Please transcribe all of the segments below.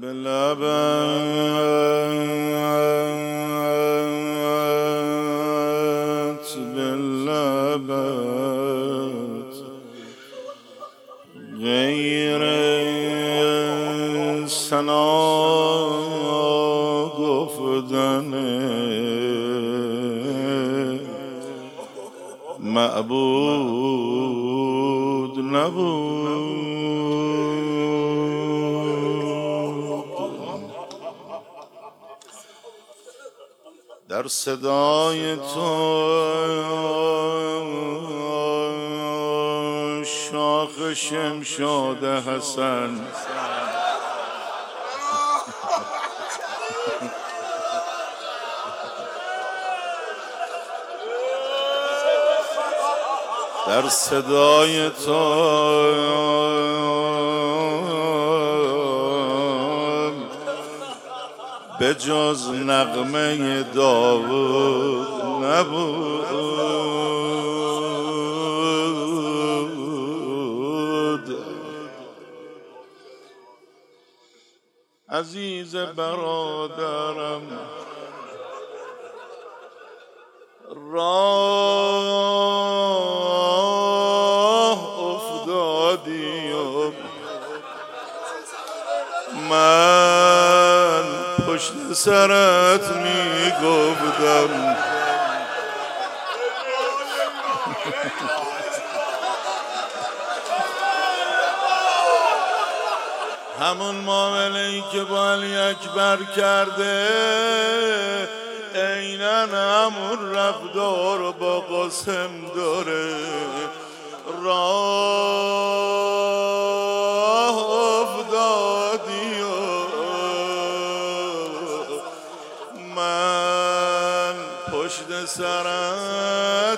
به لبت به لبت غیر ثنا گفتن معبود نبود. در صدای تو شاخ شمشاد حسن در صدای تو به جز نغمه داوود نبود. عزیز برادرم راه افتادی و من پشت سرت می گفتم همون معامله‌ای که با علی اکبر کرده عیناً همون رفتار رو با قاسم داره. راه افتادی و من پشت سرت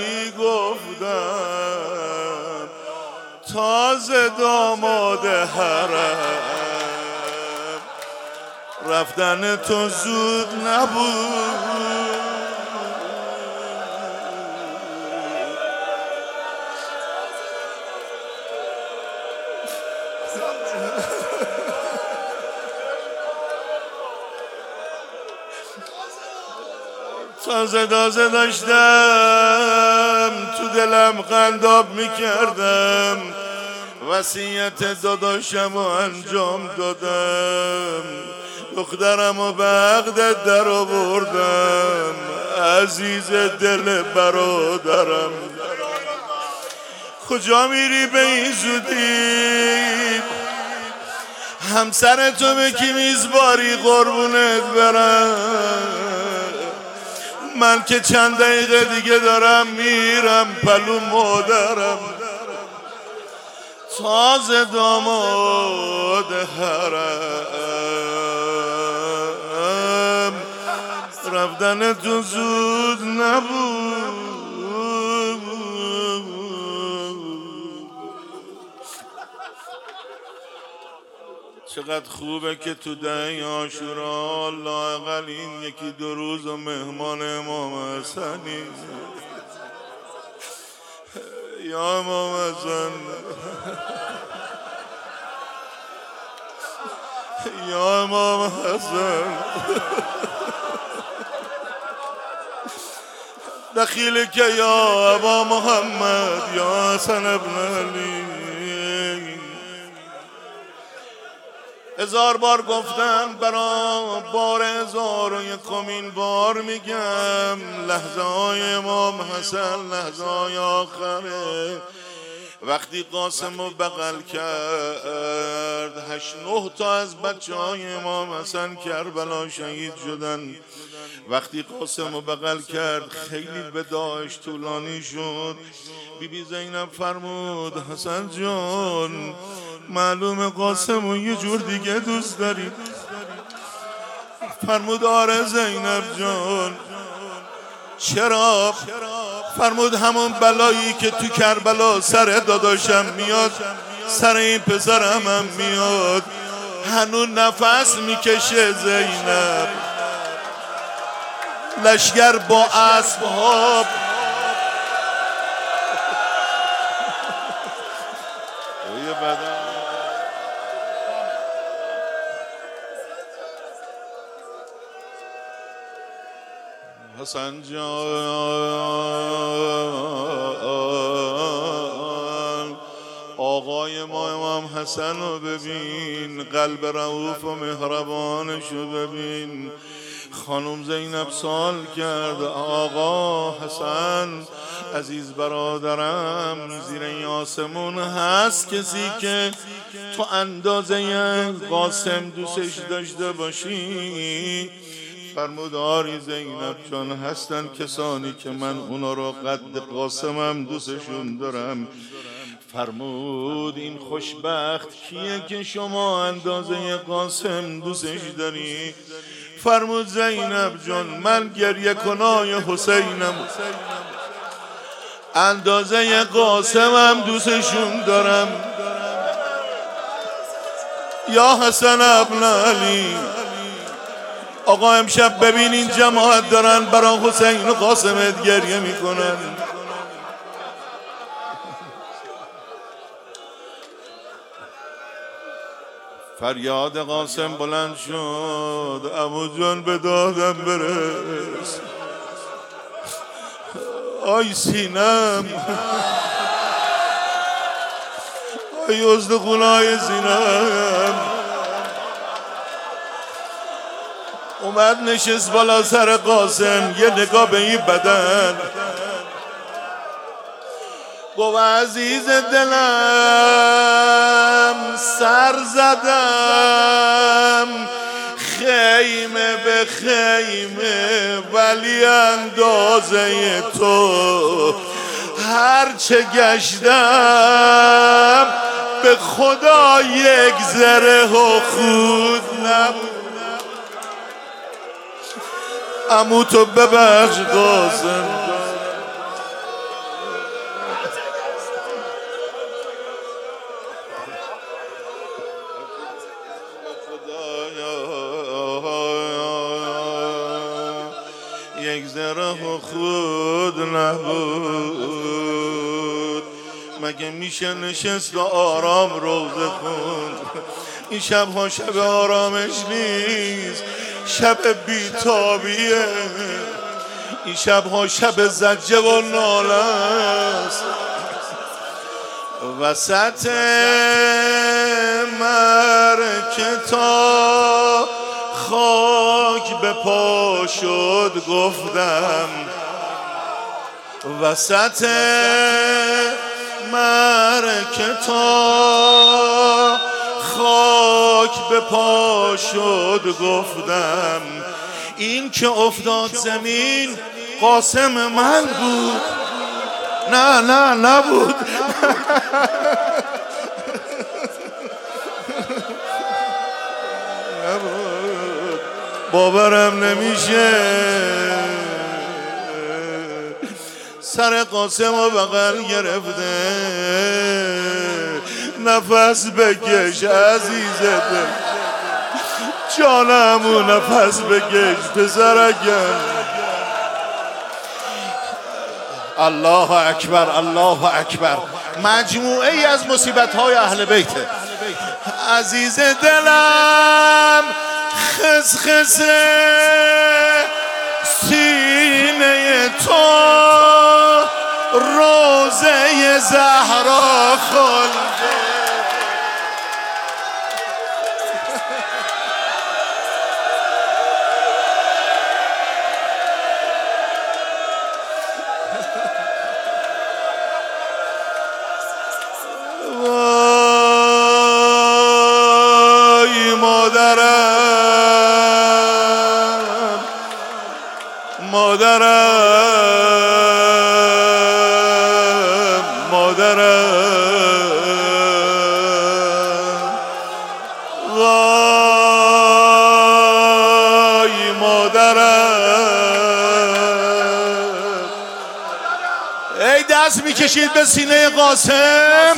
میگفتم تازه داماد حرم رفتن تو زود نبود. تازه داشتم تو دلم قنداب میکردم وصیت داداشم و انجام دادم دخترم و به عقدت در آوردم عزیز دل برادرم. کجا میری به این زودی همسر تو به کی میزباری قربونت برم من که چند دقیقه دیگه دارم میرم پلو مادرم تازه داماد حرم رفتن تو زود نبود. چقدر خوبه که تو دهه عاشورا لااقل این یکی دو روز و مهمان امام حسنی. یا امام حسن یا امام حسن دخیلک یا ابا محمد یا حسن ابن علی. هزار بار گفتم برا بار 1001مین بار میگم لحظه های امام حسن لحظه های آخره. وقتی قاسم رو بغل کرد 8-9 تا از بچه های امام حسن کربلا شهید شدن. وقتی قاسم رو بغل کرد خیلی وداعش طولانی شد. بیبی زینب فرمود حسن جان معلوم قاسم رو یه جور دیگه دوست داری. فرمود آره زینب جان. چرا؟ فرمود همون بلایی که تو کربلا سر داداشم میاد سر این پسرم هم میاد. هنوز نفس میکشه زینب. لشگر با اسباب حسن جان آقای ما امام حسن رو ببین، قلب رؤوف و مهربانشو ببین. خانم زینب سوال کرد آقا حسن عزیز برادرم، زیر این آسمون هست کسی که تو اندازه قاسم دوستش داشته باشی؟ فرمود آری زینب جان، هستن کسانی که من اونا رو قد قاسمم دوستشون دارم. فرمود این خوشبخت کیه که شما اندازه قاسم دوستش داری؟ فرمود زینب جان من گریه کنای حسینم، اندازه قاسمم دوستشون دارم. یا حسن ابن علی، آقا امشب ببین این جماعت دارن برای حسین و قاسمت گریه میکنن. فریاد قاسم بلند شد عمو جان به دادم برس. آی سینم، آی ازدقونای سینم. اومد نشست بالا سر قاسم، یه نگاه به این بدن، گفت عزیز دلم سر زدم خیمه به خیمه، ولی اندازه تو هرچه گشتم به خدا یک ذره و خود نبود. عمو تو ببخش قاسم، یک ذره خود نبود. مگه میشه نشست و آرام روزه خوند؟ این شبها شب آرامش نیست، شب بیتابیه. این شبها شب زجه و ناله است. وسط مرکه تا خاک به پا شد گفتم، وسط مرکه تا خاک به پا شد گفتم، این که افتاد زمین قاسم من بود. نه نبود. باورم نمیشه. سر قاسم رو بغل گرفته، نفس بکش عزیز دل، جانمو نفس بکش پسرکم. الله اکبر الله اکبر. مجموعه ای از مصیبت های اهل بیته. عزیز دلم خسخس سینه تو روزه زهرا خلده، وای مادرم مادرم مادرم، وای مادرم. ای دست میکشید به سینه قاسم.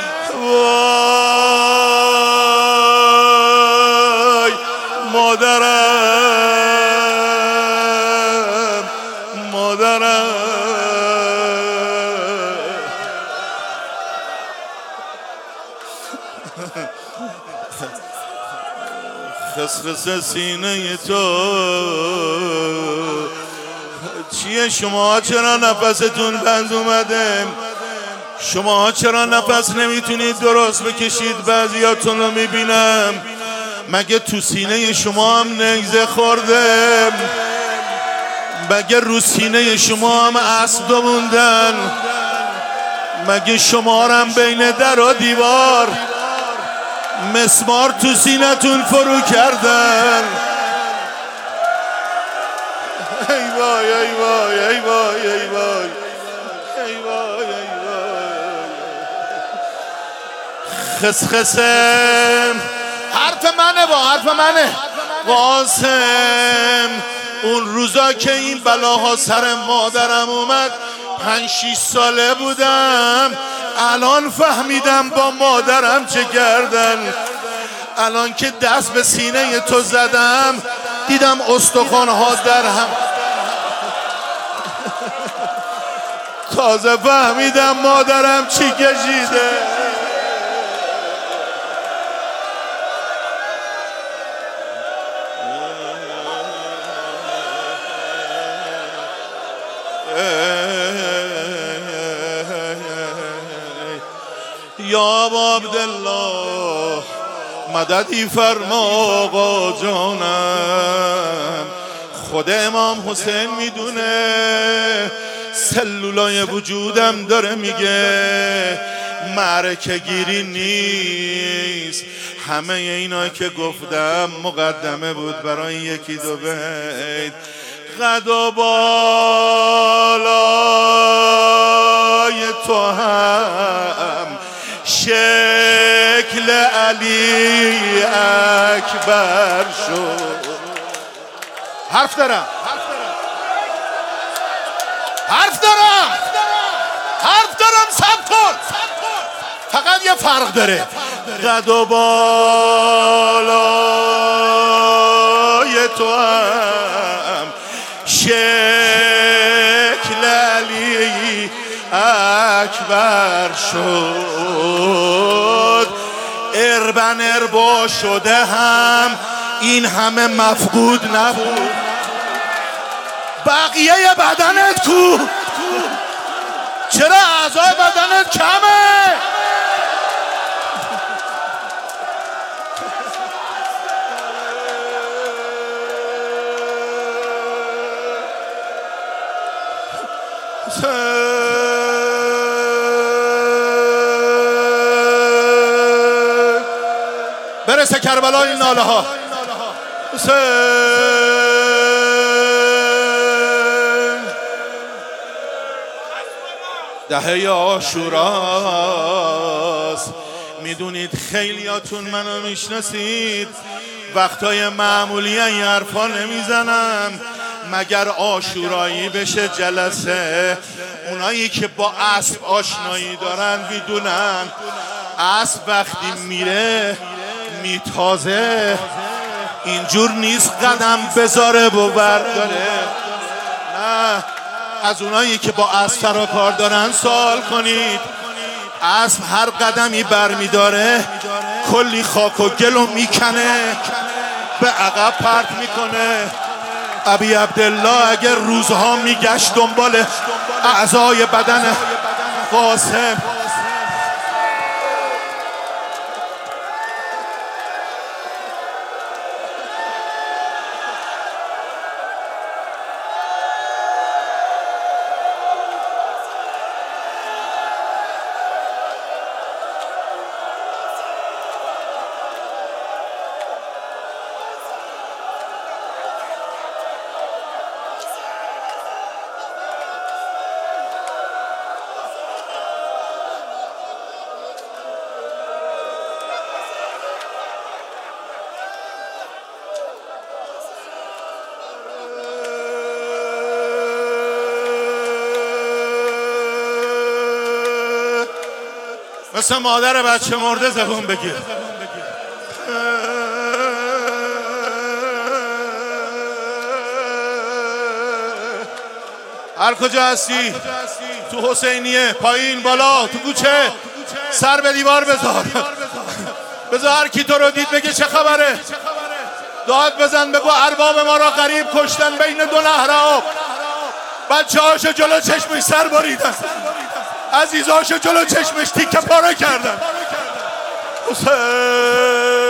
وای مادرم مادرم. خسخس سینه تو چیه شما چرا نفستون بند اومده؟ شما چرا نفس نمیتونید درست بکشید؟ بعضیاتون رو میبینم مگه تو سینه شما هم نگزه خورده؟ مگه رو سینه شما هم اسب موندن؟ مگه شما هم بین در و دیوار مسمار تو سینتون فرو کردن؟ ای وای ای وای ای وای ای وای ای وای ای وای خسخسم حرف منه با حرف منه قاسم. اون روزا که این بلاها سر مادرم اومد 5-6 ساله بودم، الان فهمیدم با مادرم چه کردن. الان که دست به سینه تو زدم دیدم استخوان‌ها در هم، تازه فهمیدم مادرم چی کشیده. یا عبدالله مددی فرما آقا جانم. خود امام حسین میدونه، سلولای وجودم داره میگه معرکه گیری نیست. همه اینا که گفتم مقدمه بود برای یکی دو بیت. قد و بالای تو هم شکل علی اکبر شد. حرف دارم صبر کن. فقط یه فرق داره، قد و بالای تو هم شکل علی اکبر شد. اربن اربا شده هم این همه مفقود نبود. بقیه بدنت کو؟ چرا اعضای بدنت کمه؟ برسه کربلا این ناله ها. دهه عاشوراست، میدونید خیلیاتون منو میشناسید. وقتای معمولی این حرفا نمیزنم مگر عاشورایی بشه جلسه. اونایی که با اسب آشنایی دارن میدونن اسب وقتی میره میتازه، اینجور نیست قدم بذاره و برداره. نه، از اونایی که با اسب سر و کار دارن سوال کنید. اسب هر قدمی بر میداره کلی خاک و گلو میکنه، به عقب پرت میکنه. ابی عبدالله اگر روزها میگشت دنبال اعضای بدن قاسم، مثل مادر بچه مرده زبون بگیر. هر کجا هستی، تو حسینیه، پایین، بالا، تو کوچه، سر به دیوار بذار. بذار هر کی تو رو دید بگه چه خبره. داد بزن بگو ارباب ما را غریب کشتن بین دو نهر آب. بچه هاشو جلو چشمش سر بریدن، عزیزاشو جلو چشمش تیکه پاره کردن. حسین